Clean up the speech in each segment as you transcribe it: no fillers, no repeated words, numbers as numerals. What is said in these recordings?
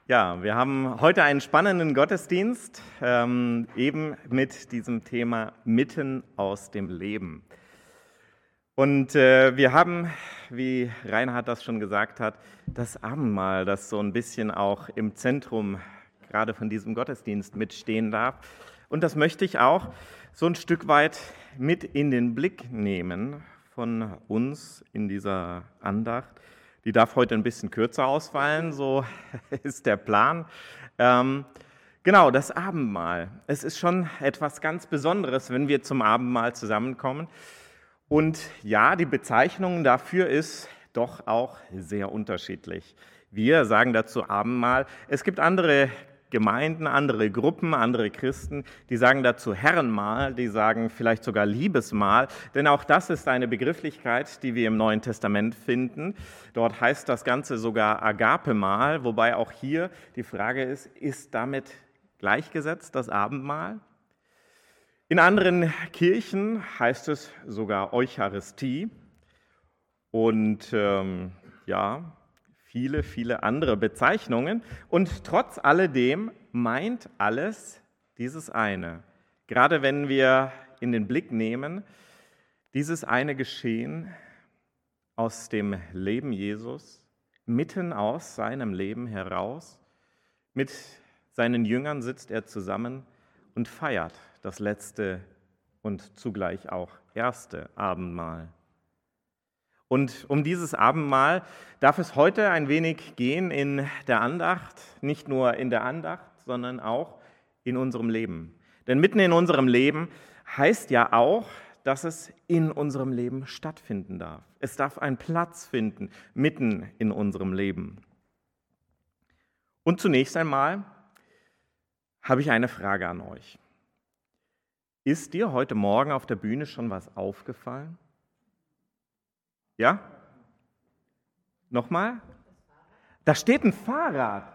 Ja, wir haben heute einen spannenden Gottesdienst, eben mit diesem Thema Mitten aus dem Leben. Und wir haben, wie Reinhard das schon gesagt hat, das Abendmahl, das so ein bisschen auch im Zentrum gerade von diesem Gottesdienst mitstehen darf. Und das möchte ich auch so ein Stück weit mit in den Blick nehmen von uns in dieser Andacht. Die darf heute ein bisschen kürzer ausfallen, so ist der Plan. Genau, das Abendmahl. Es ist schon etwas ganz Besonderes, wenn wir zum Abendmahl zusammenkommen. Und ja, die Bezeichnung dafür ist doch auch sehr unterschiedlich. Wir sagen dazu Abendmahl. Es gibt andere Gemeinden, andere Gruppen, andere Christen, die sagen dazu Herrenmahl, die sagen vielleicht sogar Liebesmahl, denn auch das ist eine Begrifflichkeit, die wir im Neuen Testament finden. Dort heißt das Ganze sogar Agape-Mahl, wobei auch hier die Frage ist damit gleichgesetzt das Abendmahl? In anderen Kirchen heißt es sogar Eucharistie und viele andere Bezeichnungen. Und trotz alledem meint alles dieses eine. Gerade wenn wir in den Blick nehmen, dieses eine Geschehen aus dem Leben Jesus, mitten aus seinem Leben heraus, mit seinen Jüngern sitzt er zusammen und feiert das letzte und zugleich auch erste Abendmahl. Und um dieses Abendmahl darf es heute ein wenig gehen in der Andacht, nicht nur in der Andacht, sondern auch in unserem Leben. Denn mitten in unserem Leben heißt ja auch, dass es in unserem Leben stattfinden darf. Es darf einen Platz finden, mitten in unserem Leben. Und zunächst einmal habe ich eine Frage an euch. Ist dir heute Morgen auf der Bühne schon was aufgefallen? Ja? Nochmal? Da steht ein Fahrrad.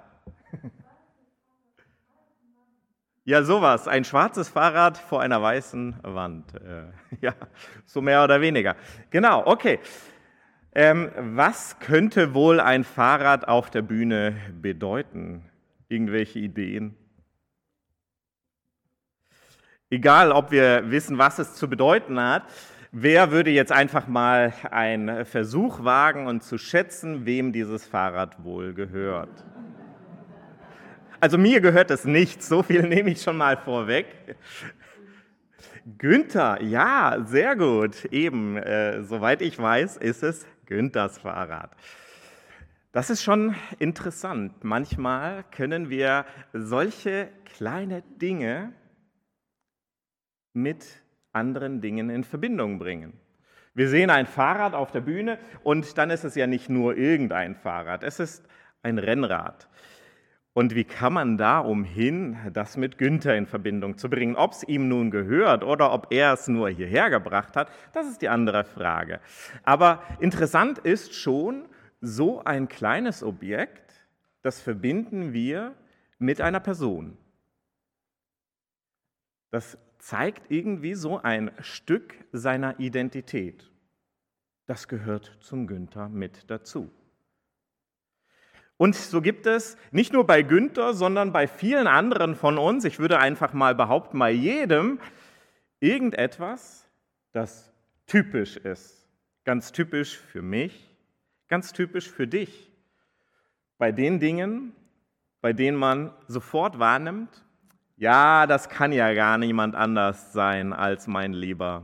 Ja, sowas. Ein schwarzes Fahrrad vor einer weißen Wand. Ja, so mehr oder weniger. Genau, okay. Was könnte wohl ein Fahrrad auf der Bühne bedeuten? Irgendwelche Ideen? Egal, ob wir wissen, was es zu bedeuten hat, wer würde jetzt einfach mal einen Versuch wagen und zu schätzen, wem dieses Fahrrad wohl gehört? Also mir gehört es nicht, so viel nehme ich schon mal vorweg. Günther, ja, sehr gut. Eben, soweit ich weiß, ist es Günthers Fahrrad. Das ist schon interessant. Manchmal können wir solche kleine Dinge mit anderen Dingen in Verbindung bringen. Wir sehen ein Fahrrad auf der Bühne und dann ist es ja nicht nur irgendein Fahrrad, es ist ein Rennrad. Und wie kann man da umhin, das mit Günther in Verbindung zu bringen? Ob es ihm nun gehört oder ob er es nur hierher gebracht hat, das ist die andere Frage. Aber interessant ist schon, so ein kleines Objekt, das verbinden wir mit einer Person. Das zeigt irgendwie so ein Stück seiner Identität. Das gehört zum Günther mit dazu. Und so gibt es nicht nur bei Günther, sondern bei vielen anderen von uns, ich würde einfach mal behaupten, bei jedem, irgendetwas, das typisch ist. Ganz typisch für mich, ganz typisch für dich. Bei den Dingen, bei denen man sofort wahrnimmt, ja, das kann ja gar niemand anders sein als mein lieber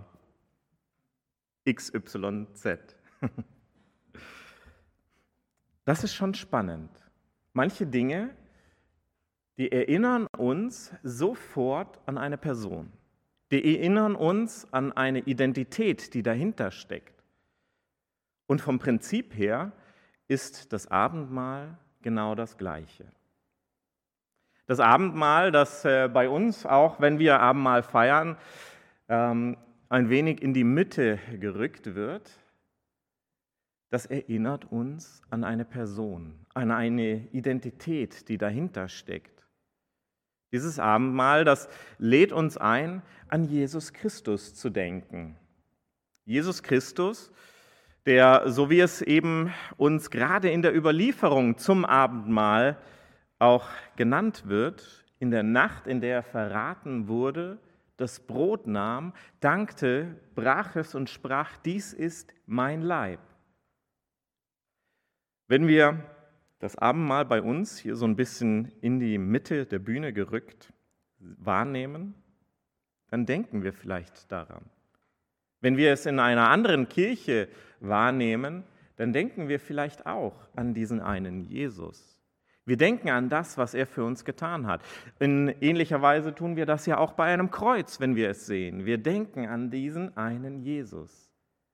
XYZ. Das ist schon spannend. Manche Dinge, die erinnern uns sofort an eine Person. Die erinnern uns an eine Identität, die dahinter steckt. Und vom Prinzip her ist das Abendmahl genau das Gleiche. Das Abendmahl, das bei uns auch, wenn wir Abendmahl feiern, ein wenig in die Mitte gerückt wird, das erinnert uns an eine Person, an eine Identität, die dahinter steckt. Dieses Abendmahl, das lädt uns ein, an Jesus Christus zu denken. Jesus Christus, der, so wie es eben uns gerade in der Überlieferung zum Abendmahl auch genannt wird, in der Nacht, in der er verraten wurde, das Brot nahm, dankte, brach es und sprach, dies ist mein Leib. Wenn wir das Abendmahl bei uns hier so ein bisschen in die Mitte der Bühne gerückt wahrnehmen, dann denken wir vielleicht daran. Wenn wir es in einer anderen Kirche wahrnehmen, dann denken wir vielleicht auch an diesen einen Jesus. Wir denken an das, was er für uns getan hat. In ähnlicher Weise tun wir das ja auch bei einem Kreuz, wenn wir es sehen. Wir denken an diesen einen Jesus.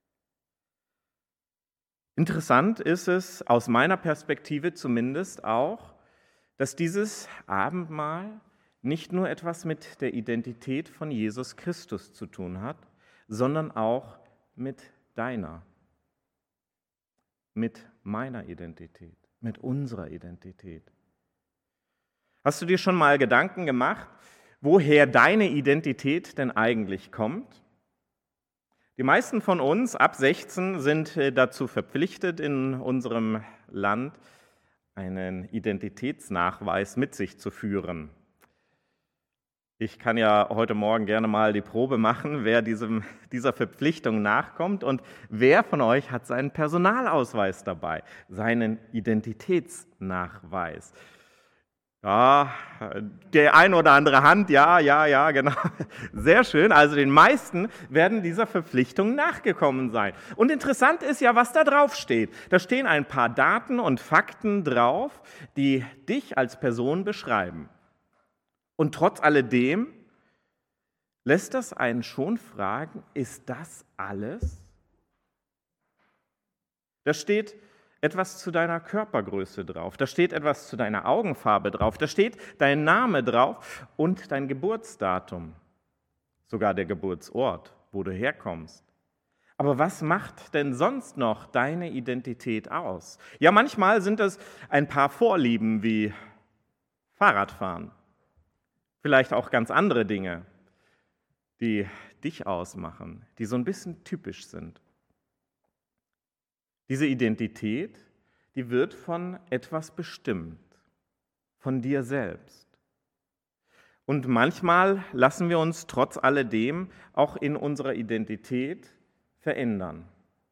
Interessant ist es, aus meiner Perspektive zumindest auch, dass dieses Abendmahl nicht nur etwas mit der Identität von Jesus Christus zu tun hat, sondern auch mit deiner, mit meiner Identität, mit unserer Identität. Hast du dir schon mal Gedanken gemacht, woher deine Identität denn eigentlich kommt? Die meisten von uns ab 16 sind dazu verpflichtet, in unserem Land einen Identitätsnachweis mit sich zu führen. Ich kann ja heute Morgen gerne mal die Probe machen, wer dieser Verpflichtung nachkommt und wer von euch hat seinen Personalausweis dabei, seinen Identitätsnachweis. Ja, der ein oder andere Hand, ja, genau. Sehr schön. Also den meisten werden dieser Verpflichtung nachgekommen sein. Und interessant ist ja, was da drauf steht. Da stehen ein paar Daten und Fakten drauf, die dich als Person beschreiben. Und trotz alledem lässt das einen schon fragen, ist das alles? Da steht etwas zu deiner Körpergröße drauf, da steht etwas zu deiner Augenfarbe drauf, da steht dein Name drauf und dein Geburtsdatum, sogar der Geburtsort, wo du herkommst. Aber was macht denn sonst noch deine Identität aus? Ja, manchmal sind es ein paar Vorlieben wie Fahrradfahren. Vielleicht auch ganz andere Dinge, die dich ausmachen, die so ein bisschen typisch sind. Diese Identität, die wird von etwas bestimmt, von dir selbst. Und manchmal lassen wir uns trotz alledem auch in unserer Identität verändern.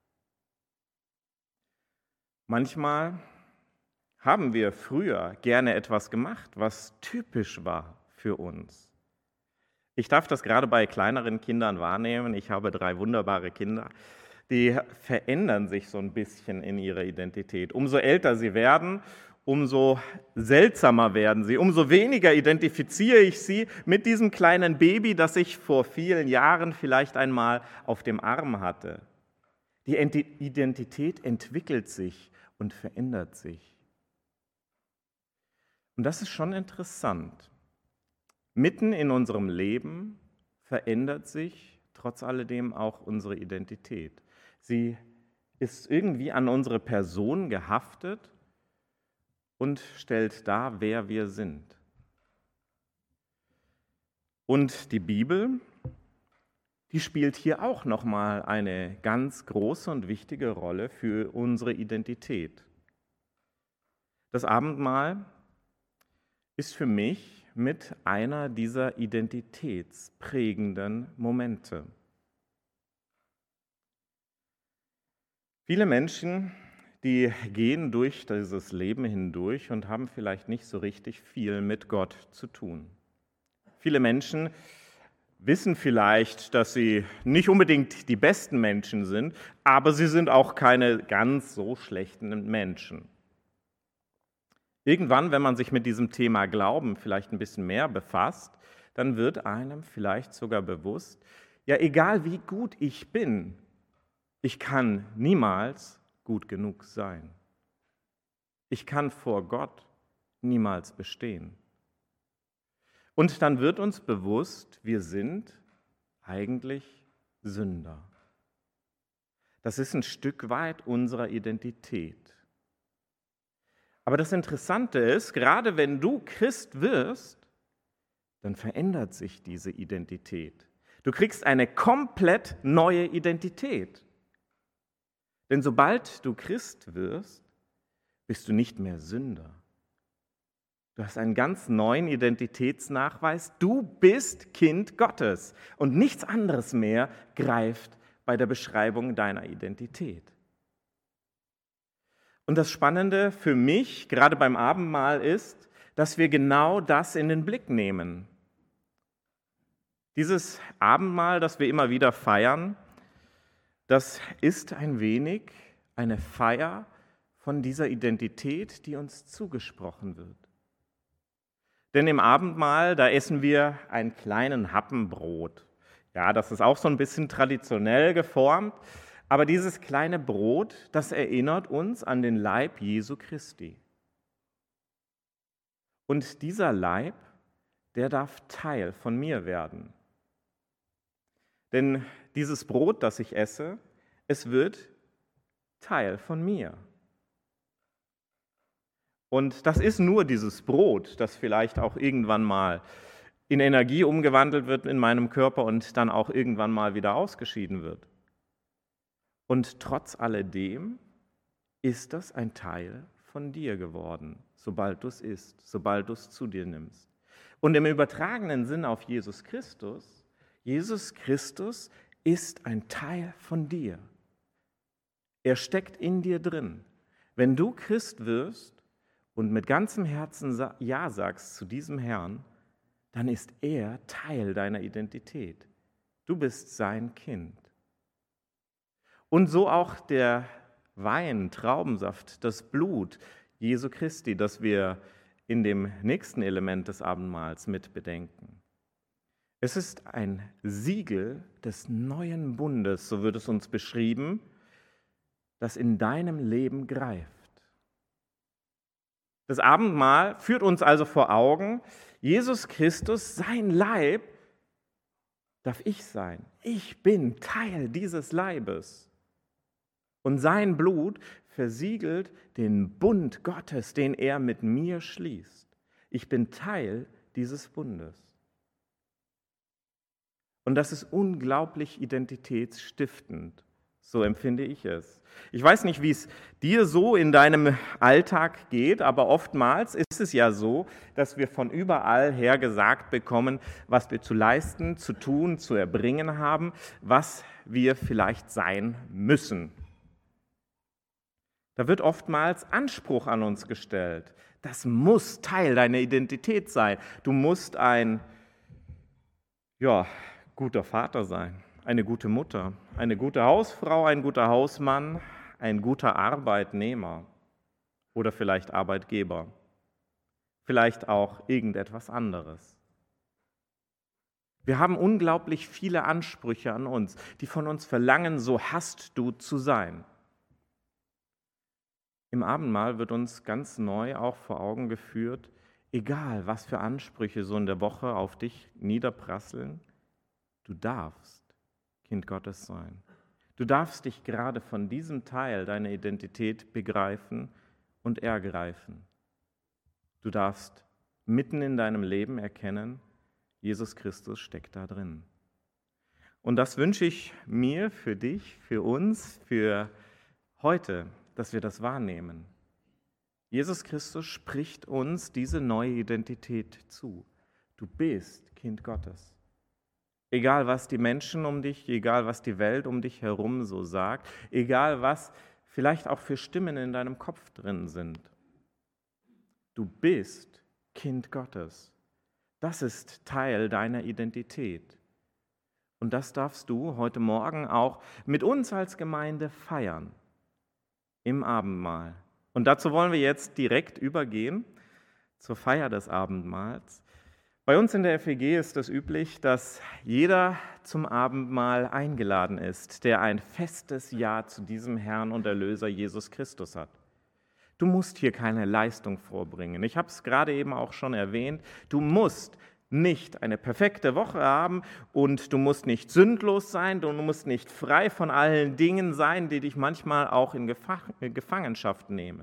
Manchmal haben wir früher gerne etwas gemacht, was typisch war für uns. Ich darf das gerade bei kleineren Kindern wahrnehmen. Ich habe 3 wunderbare Kinder. Die verändern sich so ein bisschen in ihrer Identität. Umso älter sie werden, umso seltsamer werden sie. Umso weniger identifiziere ich sie mit diesem kleinen Baby, das ich vor vielen Jahren vielleicht einmal auf dem Arm hatte. Die Identität entwickelt sich und verändert sich. Und das ist schon interessant. Mitten in unserem Leben verändert sich trotz alledem auch unsere Identität. Sie ist irgendwie an unsere Person gehaftet und stellt dar, wer wir sind. Und die Bibel, die spielt hier auch nochmal eine ganz große und wichtige Rolle für unsere Identität. Das Abendmahl ist für mich mit einer dieser identitätsprägenden Momente. Viele Menschen, die gehen durch dieses Leben hindurch und haben vielleicht nicht so richtig viel mit Gott zu tun. Viele Menschen wissen vielleicht, dass sie nicht unbedingt die besten Menschen sind, aber sie sind auch keine ganz so schlechten Menschen. Irgendwann, wenn man sich mit diesem Thema Glauben vielleicht ein bisschen mehr befasst, dann wird einem vielleicht sogar bewusst, ja, egal wie gut ich bin, ich kann niemals gut genug sein. Ich kann vor Gott niemals bestehen. Und dann wird uns bewusst, wir sind eigentlich Sünder. Das ist ein Stück weit unserer Identität. Aber das Interessante ist, gerade wenn du Christ wirst, dann verändert sich diese Identität. Du kriegst eine komplett neue Identität. Denn sobald du Christ wirst, bist du nicht mehr Sünder. Du hast einen ganz neuen Identitätsnachweis. Du bist Kind Gottes und nichts anderes mehr greift bei der Beschreibung deiner Identität. Und das Spannende für mich, gerade beim Abendmahl, ist, dass wir genau das in den Blick nehmen. Dieses Abendmahl, das wir immer wieder feiern, das ist ein wenig eine Feier von dieser Identität, die uns zugesprochen wird. Denn im Abendmahl, da essen wir einen kleinen Happen Brot. Ja, das ist auch so ein bisschen traditionell geformt, aber dieses kleine Brot, das erinnert uns an den Leib Jesu Christi. Und dieser Leib, der darf Teil von mir werden. Denn dieses Brot, das ich esse, es wird Teil von mir. Und das ist nur dieses Brot, das vielleicht auch irgendwann mal in Energie umgewandelt wird in meinem Körper und dann auch irgendwann mal wieder ausgeschieden wird. Und trotz alledem ist das ein Teil von dir geworden, sobald du es isst, sobald du es zu dir nimmst. Und im übertragenen Sinn auf Jesus Christus ist ein Teil von dir. Er steckt in dir drin. Wenn du Christ wirst und mit ganzem Herzen Ja sagst zu diesem Herrn, dann ist er Teil deiner Identität. Du bist sein Kind. Und so auch der Wein, Traubensaft, das Blut Jesu Christi, das wir in dem nächsten Element des Abendmahls mit bedenken. Es ist ein Siegel des neuen Bundes, so wird es uns beschrieben, das in deinem Leben greift. Das Abendmahl führt uns also vor Augen, Jesus Christus, sein Leib, darf ich sein. Ich bin Teil dieses Leibes. Und sein Blut versiegelt den Bund Gottes, den er mit mir schließt. Ich bin Teil dieses Bundes. Und das ist unglaublich identitätsstiftend. So empfinde ich es. Ich weiß nicht, wie es dir so in deinem Alltag geht, aber oftmals ist es ja so, dass wir von überall her gesagt bekommen, was wir zu leisten, zu tun, zu erbringen haben, was wir vielleicht sein müssen. Da wird oftmals Anspruch an uns gestellt. Das muss Teil deiner Identität sein. Du musst ein guter Vater sein, eine gute Mutter, eine gute Hausfrau, ein guter Hausmann, ein guter Arbeitnehmer oder vielleicht Arbeitgeber, vielleicht auch irgendetwas anderes. Wir haben unglaublich viele Ansprüche an uns, die von uns verlangen, so hast du zu sein. Im Abendmahl wird uns ganz neu auch vor Augen geführt, egal was für Ansprüche so in der Woche auf dich niederprasseln, du darfst Kind Gottes sein. Du darfst dich gerade von diesem Teil deiner Identität begreifen und ergreifen. Du darfst mitten in deinem Leben erkennen, Jesus Christus steckt da drin. Und das wünsche ich mir, für dich, für uns, für heute, dass wir das wahrnehmen. Jesus Christus spricht uns diese neue Identität zu. Du bist Kind Gottes. Egal, was die Menschen um dich, egal, was die Welt um dich herum so sagt, egal, was vielleicht auch für Stimmen in deinem Kopf drin sind. Du bist Kind Gottes. Das ist Teil deiner Identität. Und das darfst du heute Morgen auch mit uns als Gemeinde feiern. Im Abendmahl. Und dazu wollen wir jetzt direkt übergehen zur Feier des Abendmahls. Bei uns in der FEG ist es üblich, dass jeder zum Abendmahl eingeladen ist, der ein festes Ja zu diesem Herrn und Erlöser Jesus Christus hat. Du musst hier keine Leistung vorbringen. Ich habe es gerade eben auch schon erwähnt. Du musst nicht eine perfekte Woche haben und du musst nicht sündlos sein, du musst nicht frei von allen Dingen sein, die dich manchmal auch in Gefangenschaft nehmen.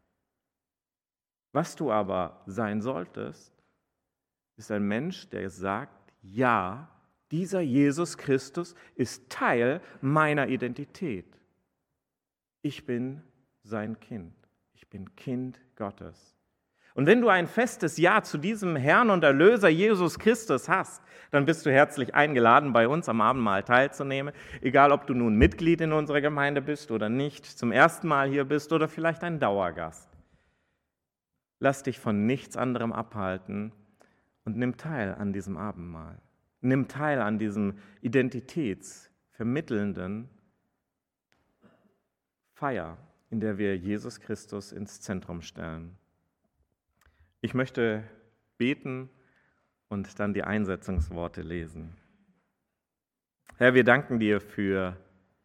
Was du aber sein solltest, ist ein Mensch, der sagt, ja, dieser Jesus Christus ist Teil meiner Identität. Ich bin sein Kind. Ich bin Kind Gottes. Und wenn du ein festes Ja zu diesem Herrn und Erlöser Jesus Christus hast, dann bist du herzlich eingeladen, bei uns am Abendmahl teilzunehmen. Egal, ob du nun Mitglied in unserer Gemeinde bist oder nicht, zum ersten Mal hier bist oder vielleicht ein Dauergast. Lass dich von nichts anderem abhalten und nimm teil an diesem Abendmahl. Nimm teil an diesem identitätsvermittelnden Feier, in der wir Jesus Christus ins Zentrum stellen. Ich möchte beten und dann die Einsetzungsworte lesen. Herr, wir danken dir für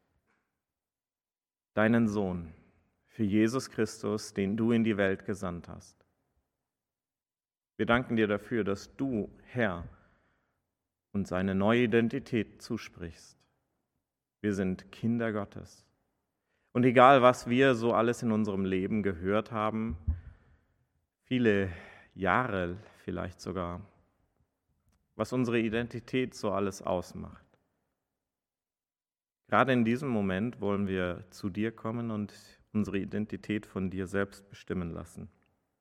deinen Sohn, für Jesus Christus, den du in die Welt gesandt hast. Wir danken dir dafür, dass du, Herr, uns eine neue Identität zusprichst. Wir sind Kinder Gottes. Und egal, was wir so alles in unserem Leben gehört haben, viele Jahre vielleicht sogar, was unsere Identität so alles ausmacht. Gerade in diesem Moment wollen wir zu dir kommen und unsere Identität von dir selbst bestimmen lassen.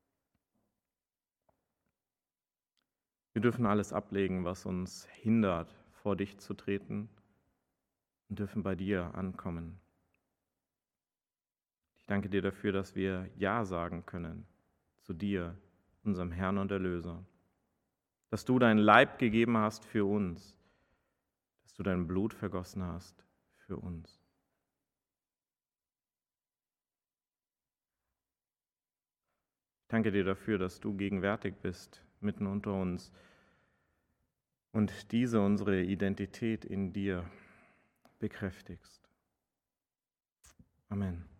Wir dürfen alles ablegen, was uns hindert, vor dich zu treten, und dürfen bei dir ankommen. Ich danke dir dafür, dass wir Ja sagen können zu dir, unserem Herrn und Erlöser. Dass du dein Leib gegeben hast für uns, dass du dein Blut vergossen hast für uns. Ich danke dir dafür, dass du gegenwärtig bist, mitten unter uns und diese unsere Identität in dir bekräftigst. Amen.